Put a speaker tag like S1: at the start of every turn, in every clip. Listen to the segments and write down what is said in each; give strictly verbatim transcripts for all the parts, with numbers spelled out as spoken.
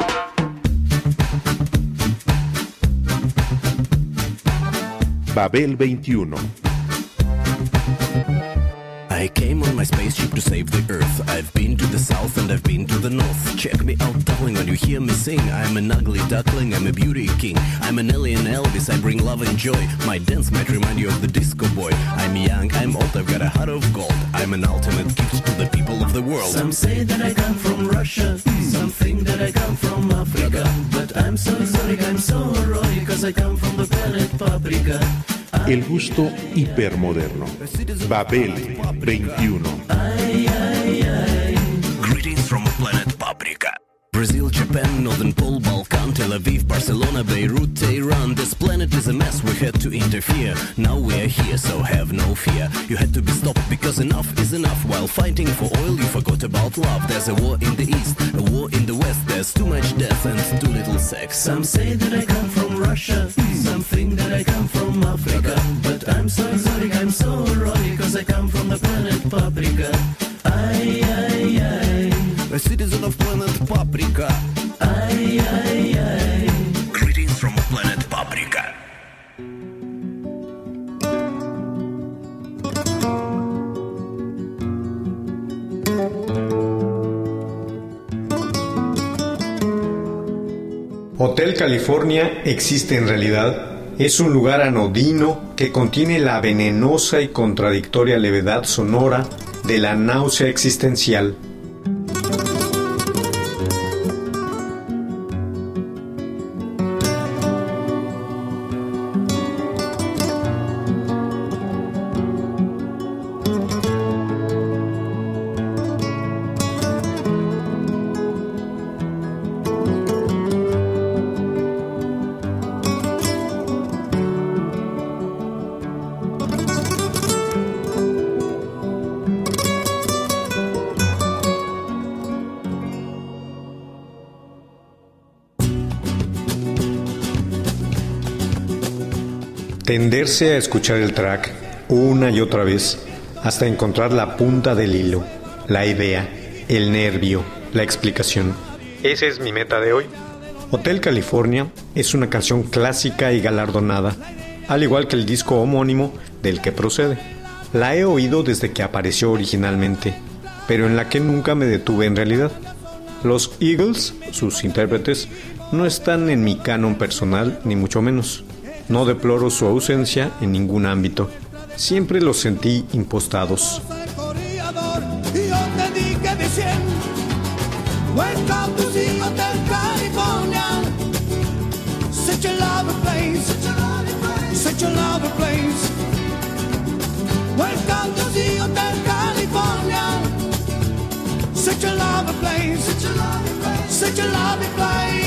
S1: Babel veintiuno.
S2: I came on my spaceship to save the Earth. I've been to the south and I've been to the north. Check me out, darling, when you hear me sing. I'm an ugly duckling, I'm a beauty king. I'm an alien Elvis, I bring love and joy. My dance might remind you of the disco boy. I'm young, I'm old, I've got a heart of gold. I'm an ultimate gift to the people of the world.
S3: Some say that I come from Russia, some think that I come from Africa. But I'm so sorry, I'm so erotic, cause I come from the planet Paprika.
S1: El gusto hipermoderno. Babel veintiuno.
S3: Ay, ay, ay.
S2: Greetings from planet Paprika. Brazil, Japan, Northern Pole, Balkan, Tel Aviv, Barcelona, Beirut, Tehran. This planet is a mess, we had to interfere. Now we are here, so have no fear. You had to be stopped because enough is enough. While fighting for oil, you forgot about love. There's a war in the east, a war in the west. There's too much death and too little sex.
S3: Some say that I come from Russia, some think that I come from Africa. But I'm so exotic, I'm so erotic, cause I come from the planet Paprika. Ay, ay, ay.
S2: A citizen of planet Paprika.
S3: Ay, ay, ay.
S2: Greetings from planet Paprika.
S4: Hotel California existe en realidad. Es un lugar anodino que contiene la venenosa y contradictoria levedad sonora de la náusea existencial. Tenderse a escuchar el track una y otra vez hasta encontrar la punta del hilo, la idea, el nervio, la explicación. Esa es mi meta de hoy. Hotel California es una canción clásica y galardonada, al igual que el disco homónimo del que procede. La he oído desde que apareció originalmente, pero en la que nunca me detuve en realidad. Los Eagles, sus intérpretes, no están en mi canon personal, ni mucho menos. No deploro su ausencia en ningún ámbito. Siempre los sentí impostados.
S5: Welcome to the Hotel California. Such a lovely place, such a lovely place, such a lovely place. Welcome to the Hotel California. Such a lovely place, such a lovely place, such a lovely place.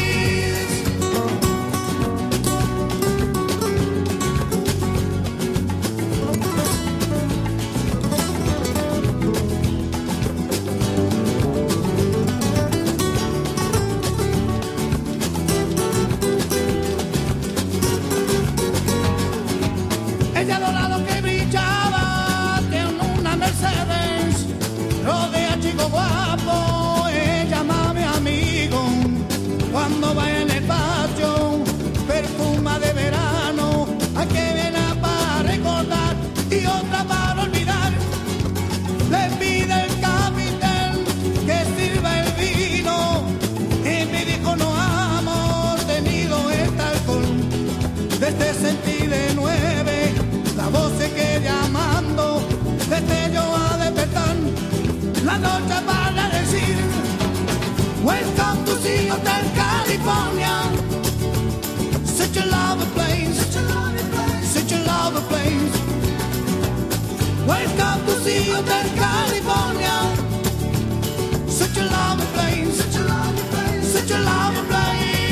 S5: Ella dorado que brillaba en una Mercedes, rodea chico guapo, ella ama a mi amigo. Cuando va en el patio, perfuma de verano, hay que viene para recordar y otra para olvidar. Le pide el capitán que sirva el vino y me dijo no hemos tenido este alcohol. Desde sentí de nueve la voz se queda llamando, desde yo a despertar la noche para decir welcome to the Hotel California. Such a lovely place, such a lovely place, such a lovely place. Welcome to the Hotel California. Such a lovely place, such a lovely place, such a lovely place.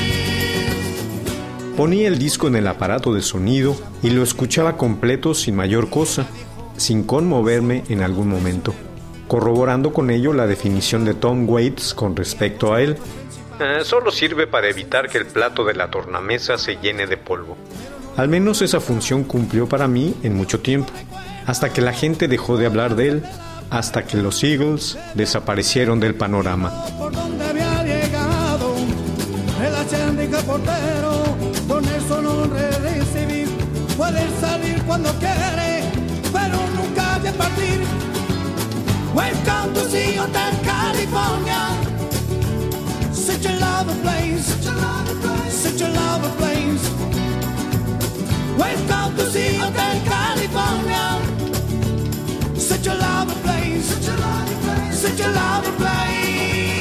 S4: Ponía el disco en el aparato de sonido y lo escuchaba completo sin mayor cosa, sin conmoverme en algún momento, corroborando con ello la definición de Tom Waits con respecto a él. Eh, solo sirve para evitar que el plato de la tornamesa se llene de polvo. Al menos esa función cumplió para mí en mucho tiempo, hasta que la gente dejó de hablar de él, hasta que los Eagles desaparecieron del panorama.
S5: Por donde había llegado, fija portero, con eso no recibir. Puede salir cuando quiere, pero nunca de partir. Welcome to the Hotel California. Such a lovely place, such a lovely place, such a lovely place. Welcome to the Hotel California. Such a lovely place, such a lovely place, such a lovely place.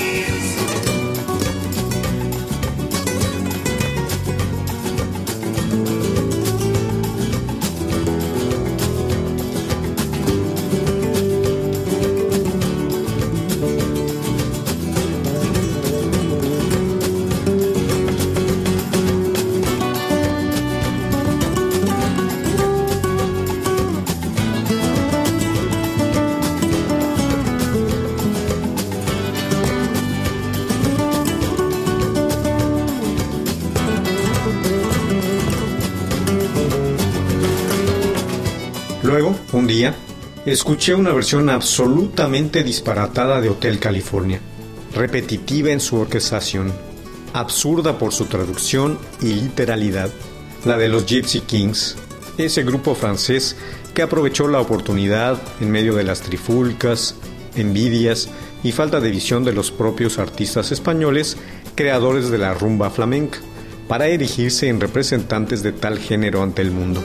S4: Luego, un día, escuché una versión absolutamente disparatada de Hotel California, repetitiva en su orquestación, absurda por su traducción y literalidad, la de los Gypsy Kings, ese grupo francés que aprovechó la oportunidad en medio de las trifulcas, envidias y falta de visión de los propios artistas españoles, creadores de la rumba flamenca, para erigirse en representantes de tal género ante el mundo.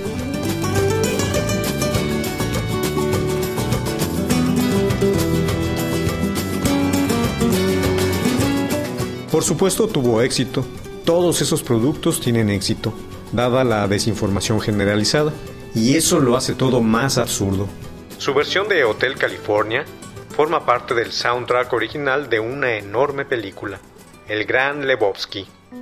S4: Por supuesto tuvo éxito, todos esos productos tienen éxito, dada la desinformación generalizada, y eso lo hace todo más absurdo. Su versión de Hotel California forma parte del soundtrack original de una enorme película, El Gran Lebowski.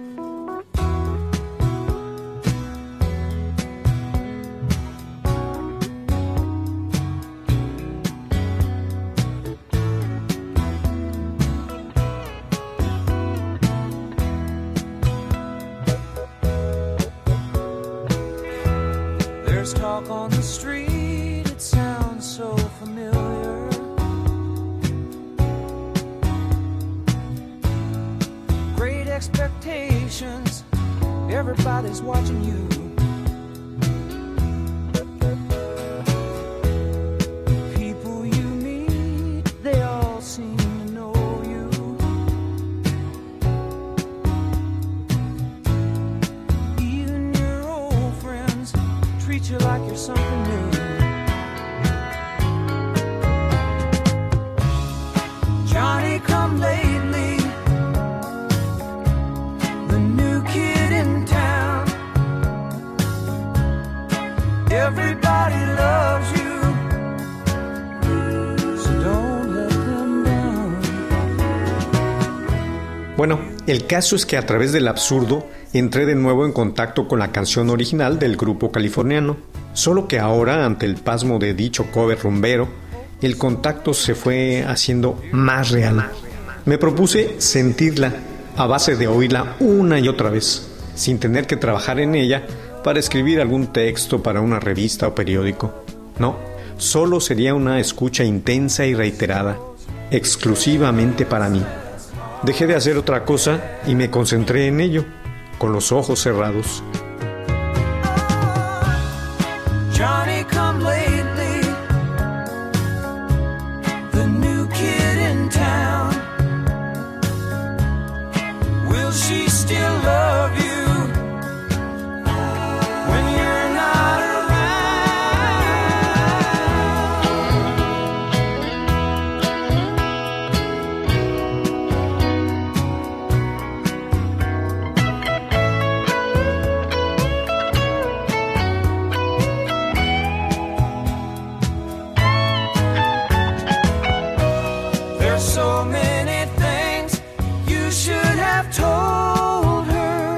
S6: There's talk on the street, it sounds so familiar. Great expectations, everybody's watching you. People you meet, they all seem to know you. Even your old friends treat you like you're something new. Johnny come lately, the new kid in town. Everybody loves you, so don't let them down.
S4: Bueno, el caso es que a través del absurdo entré de nuevo en contacto con la canción original del grupo californiano, solo que ahora, ante el pasmo de dicho cover rumbero, el contacto se fue haciendo más real. Me propuse sentirla a base de oírla una y otra vez, sin tener que trabajar en ella para escribir algún texto para una revista o periódico. No, solo sería una escucha intensa y reiterada, exclusivamente para mí. Dejé de hacer otra cosa y me concentré en ello, con los ojos cerrados.
S6: Johnny come lately, the new kid in town. Will she still love you when you're not so many things you should have told her,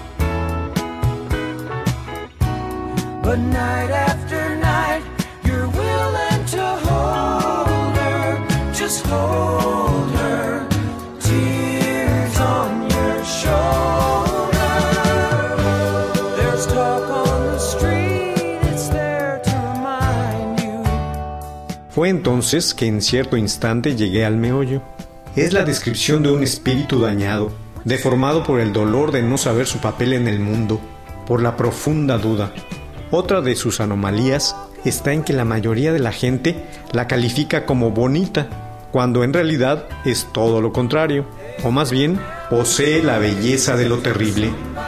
S6: but night after night you're willing to hold her, just hold her, tears on your shoulder. There's talk on the street, it's there to remind you.
S4: Fue entonces que en cierto instante llegué al meollo. Es la descripción de un espíritu dañado, deformado por el dolor de no saber su papel en el mundo, por la profunda duda. Otra de sus anomalías está en que la mayoría de la gente la califica como bonita, cuando en realidad es todo lo contrario, o más bien posee la belleza de lo terrible.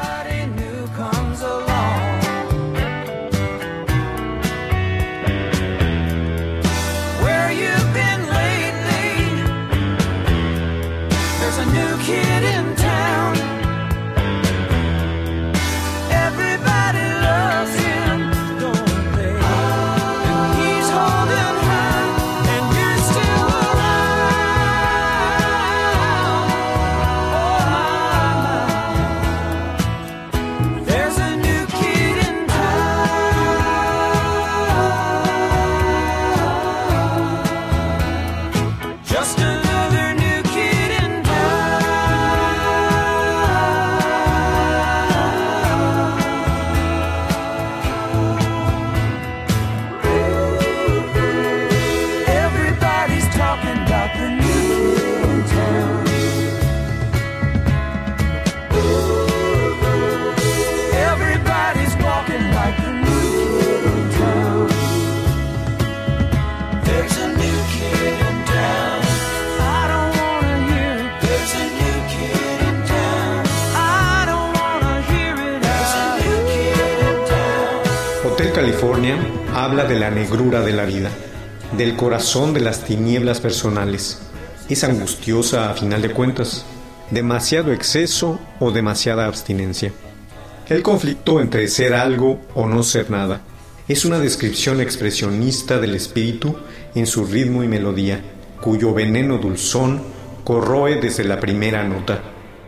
S4: Hotel California habla de la negrura de la vida, del corazón de las tinieblas personales. Es angustiosa a final de cuentas, demasiado exceso o demasiada abstinencia. El conflicto entre ser algo o no ser nada es una descripción expresionista del espíritu en su ritmo y melodía, cuyo veneno dulzón corroe desde la primera nota.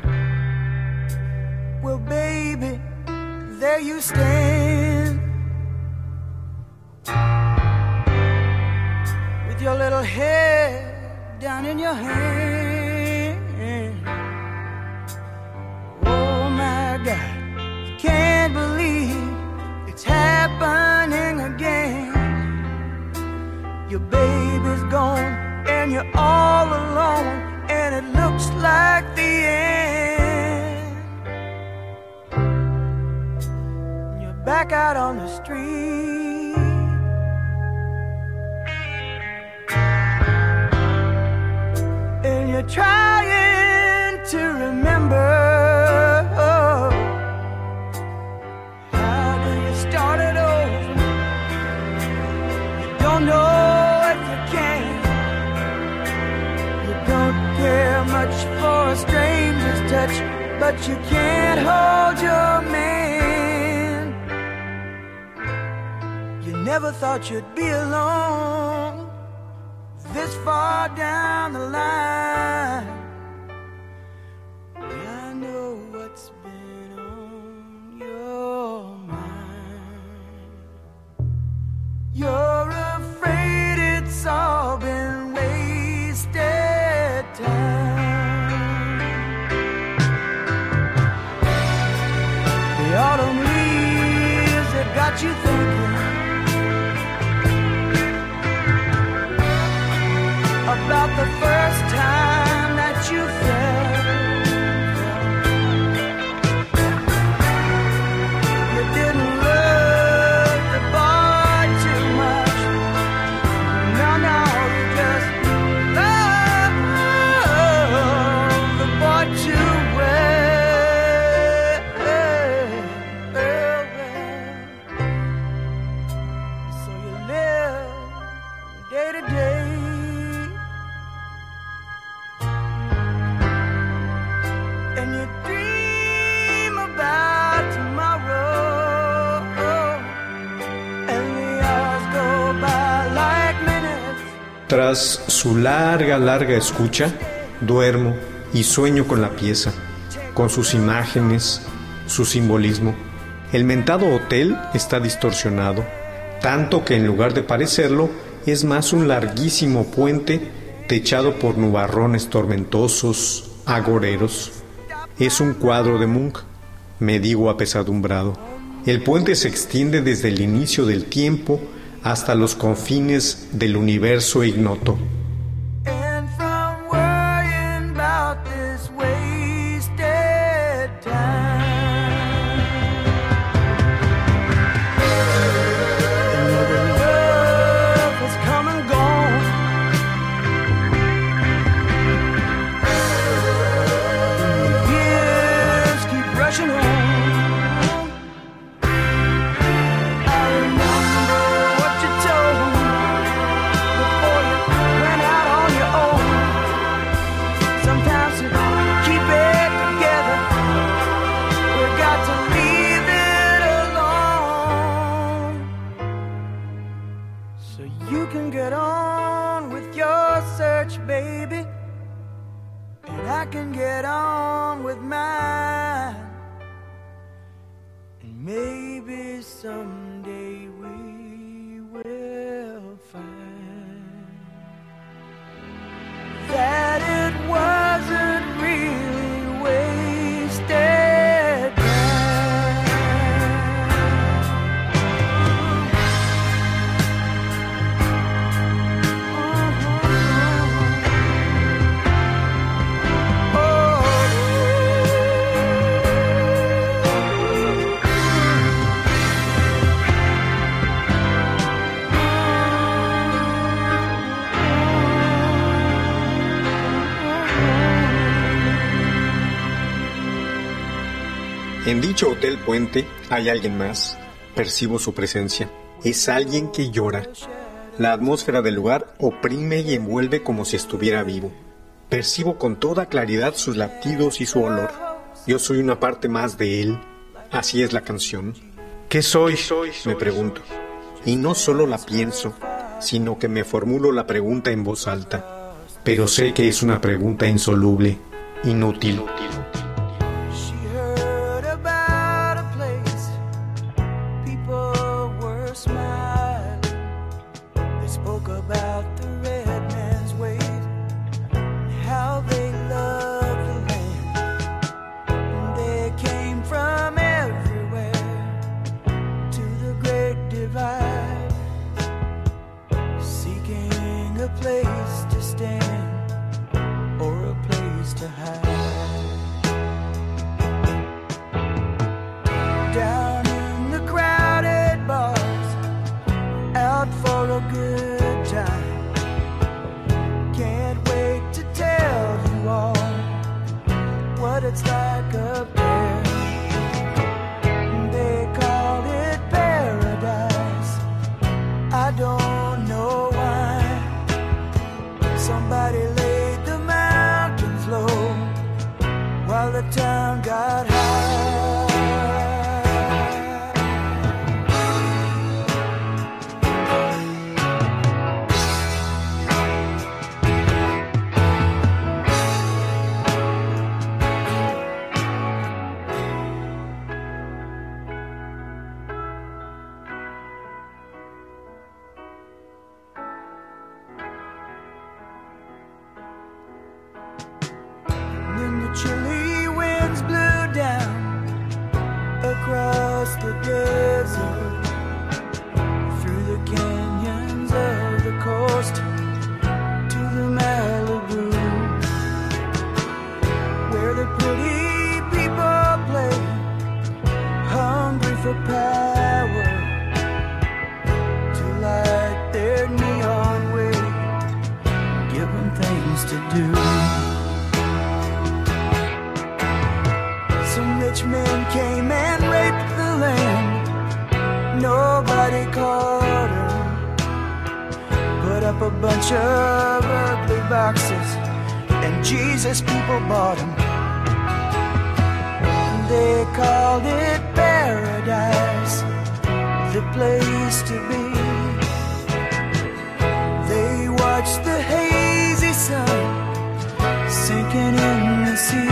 S6: Well, baby, there you stand, with your little head down in your hand. Oh my God, can't believe it's happening again. Your baby's gone and you're all alone, and it looks like the end. You're back out on the street, and you're trying to remember. How do you start it over? You don't know if you can. You don't care much for a stranger's touch, but you can't hold your man. You never thought you'd be alone this far down the line. Yeah, I know what's been on your mind. You're afraid it's all been wasted time. The autumn leaves that got you thinking about the first time that you felt. You didn't love the boy too much. No, no, you just love the boy too well. well, well. So you live day to day, and you dream about tomorrow, and the hours go by like minutes.
S4: Tras su larga, larga escucha, duermo y sueño con la pieza, con sus imágenes, su simbolismo. El mentado hotel está distorsionado, tanto que en lugar de parecerlo, es más un larguísimo puente techado por nubarrones tormentosos, agoreros. Es un cuadro de Munch, me digo apesadumbrado. El puente se extiende desde el inicio del tiempo hasta los confines del universo ignoto.
S6: And from worrying about this wasted someday we will find that it wasn't really wasted time.
S4: En dicho hotel puente hay alguien más. Percibo su presencia. Es alguien que llora. La atmósfera del lugar oprime y envuelve como si estuviera vivo. Percibo con toda claridad sus latidos y su olor. Yo soy una parte más de él. Así es la canción. ¿Qué soy? Me pregunto. Y no solo la pienso, sino que me formulo la pregunta en voz alta. Pero sé que es una pregunta insoluble, inútil.
S6: It's like up there. They call it paradise. I don't know why. Somebody laid the mountains low while the town got high. Chilly winds blew down across the desert, through the canyons of the coast to the Malibu, where the pretty people play, hungry for power, to light their neon way, given things to do. Rich men came and raped the land. Nobody caught her. Put up a bunch of ugly boxes, and Jesus people bought them. They called it paradise, the place to be. They watched the hazy sun sinking in the sea.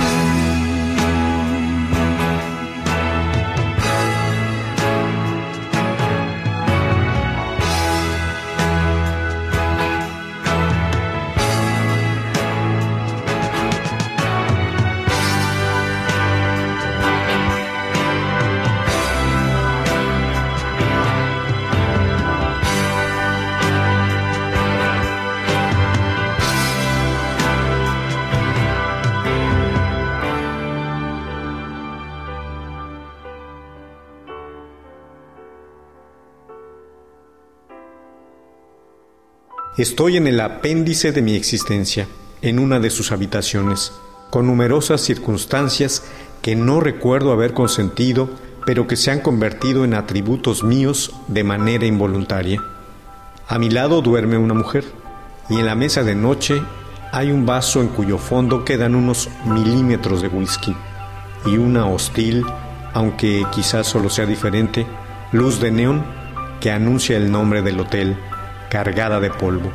S4: Estoy en el apéndice de mi existencia, en una de sus habitaciones, con numerosas circunstancias que no recuerdo haber consentido, pero que se han convertido en atributos míos de manera involuntaria. A mi lado duerme una mujer, y en la mesa de noche hay un vaso en cuyo fondo quedan unos milímetros de whisky, y una hostil, aunque quizás solo sea diferente, luz de neón que anuncia el nombre del hotel, cargada de polvo.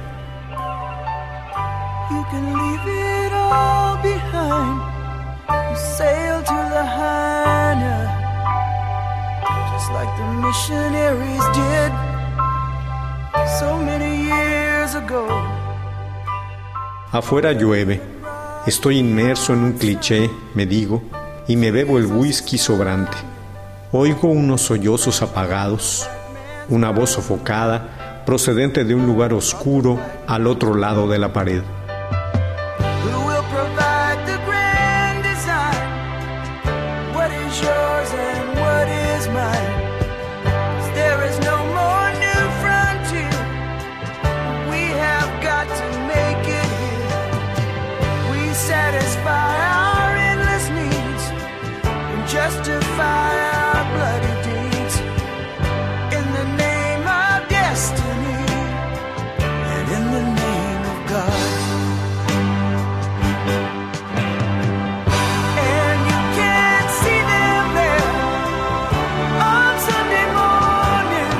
S6: You can leave it all behind. You sail to Lahaina, just like the missionaries did so many years ago.
S4: Afuera llueve. Estoy inmerso en un cliché, me digo, y me bebo el whisky sobrante. Oigo unos sollozos apagados, una voz sofocada procedente de un lugar oscuro al otro lado de la pared.
S6: Who will provide the grand design? What is yours and what is mine? 'Cause there is no more new frontier. We have got to make it here. We satisfy our endless needs and justify our bloody deeds in the name of destiny and in the name of God. And you can see them there on Sunday morning.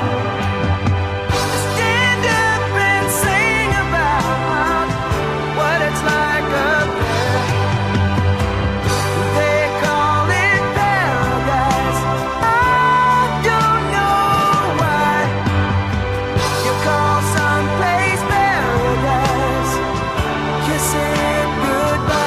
S6: Stand up and sing about what it's like up there. They call it paradise. I don't know why you call someplace paradise. Kiss it goodbye.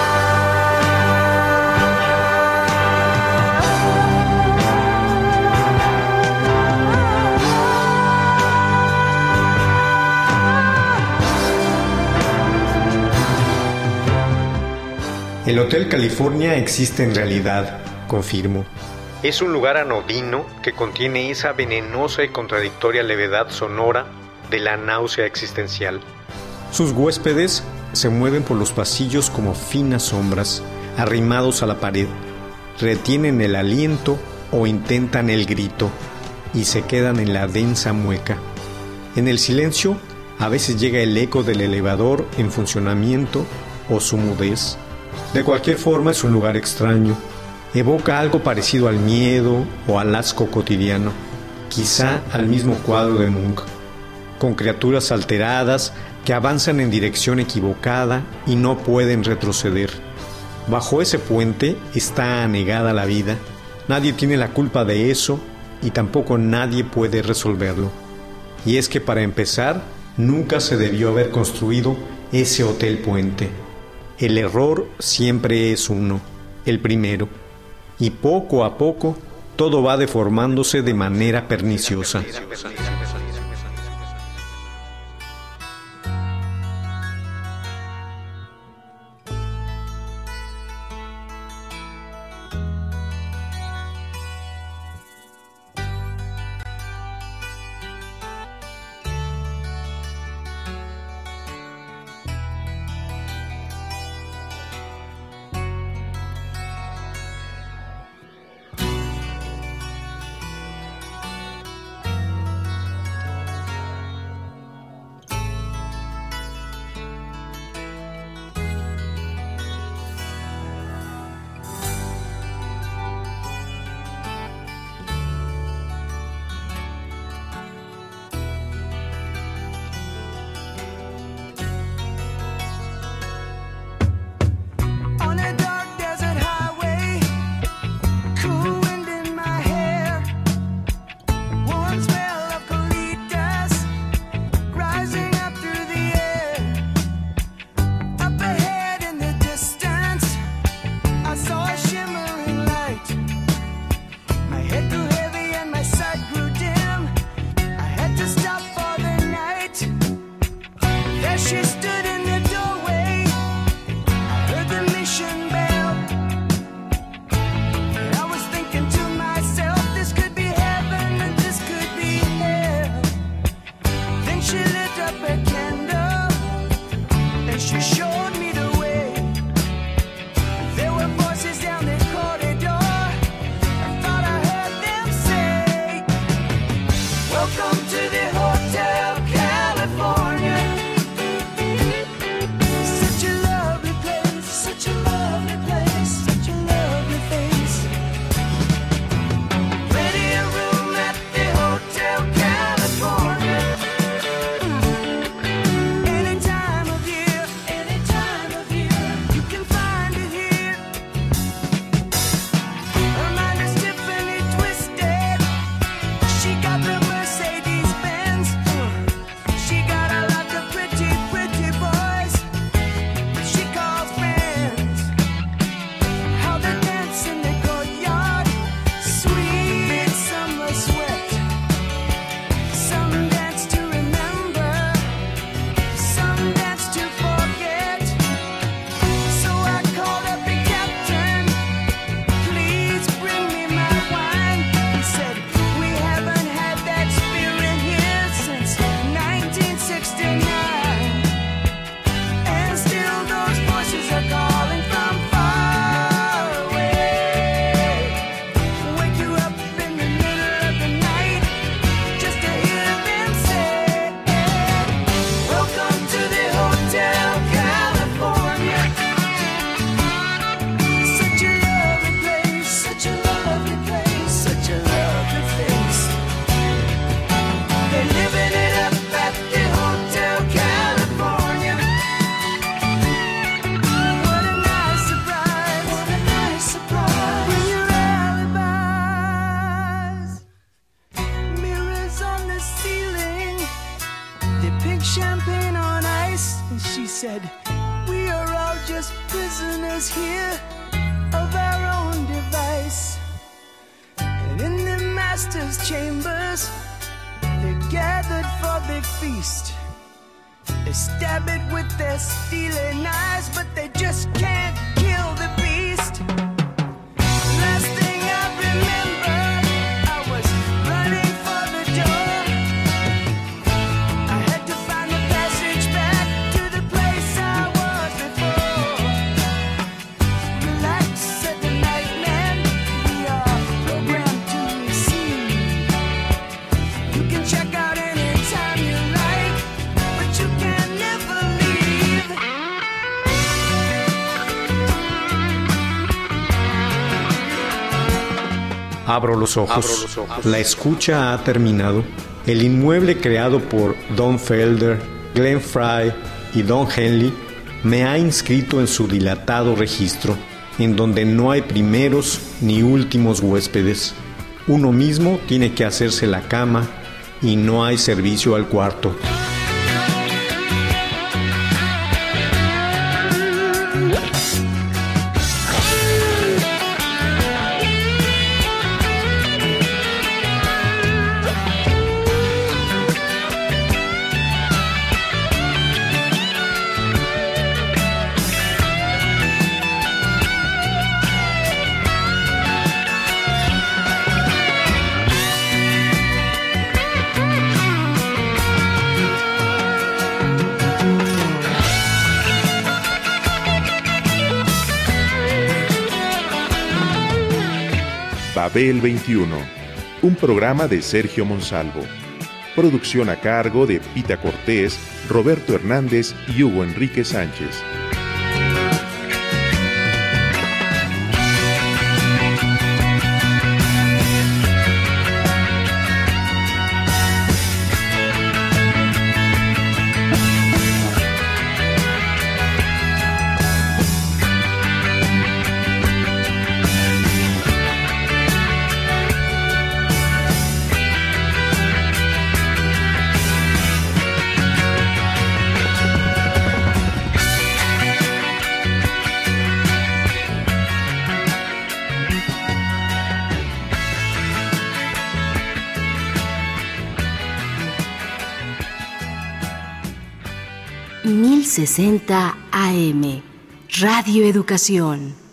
S4: El Hotel California existe en realidad, confirmo. Es un lugar anodino que contiene esa venenosa y contradictoria levedad sonora de la náusea existencial. Sus huéspedes se mueven por los pasillos como finas sombras, arrimados a la pared, retienen el aliento o intentan el grito y se quedan en la densa mueca. En el silencio, a veces llega el eco del elevador en funcionamiento o su mudez. De cualquier forma, es un lugar extraño. Evoca algo parecido al miedo o al asco cotidiano, quizá al mismo cuadro de Munch, con criaturas alteradas que avanzan en dirección equivocada y no pueden retroceder. Bajo ese puente está anegada la vida. Nadie tiene la culpa de eso y tampoco nadie puede resolverlo. Y es que para empezar, nunca se debió haber construido ese hotel puente. El error siempre es uno, el primero, y poco a poco todo va deformándose de manera perniciosa.
S6: side. We are all just prisoners here of our own device. And in the master's chambers, they're gathered for the feast. They stab it with their steely knives, but they just can't kill the beast. Last thing I remember, I was running for the door. I had to find the passage back to the place I was before. Relax, said the night man, we are programmed to receive. You can check out anytime you like, but you can never leave.
S4: Abro los ojos. Abro los ojos. La escucha ha terminado. El inmueble creado por Don Felder, Glenn Frey y Don Henley me ha inscrito en su dilatado registro, en donde no hay primeros ni últimos huéspedes. Uno mismo tiene que hacerse la cama y no hay servicio al cuarto.
S1: Babel veintiuno, un programa de Sergio Monsalvo. Producción a cargo de Pita Cortés, Roberto Hernández y Hugo Enrique Sánchez.
S7: mil sesenta A M, Radio Educación.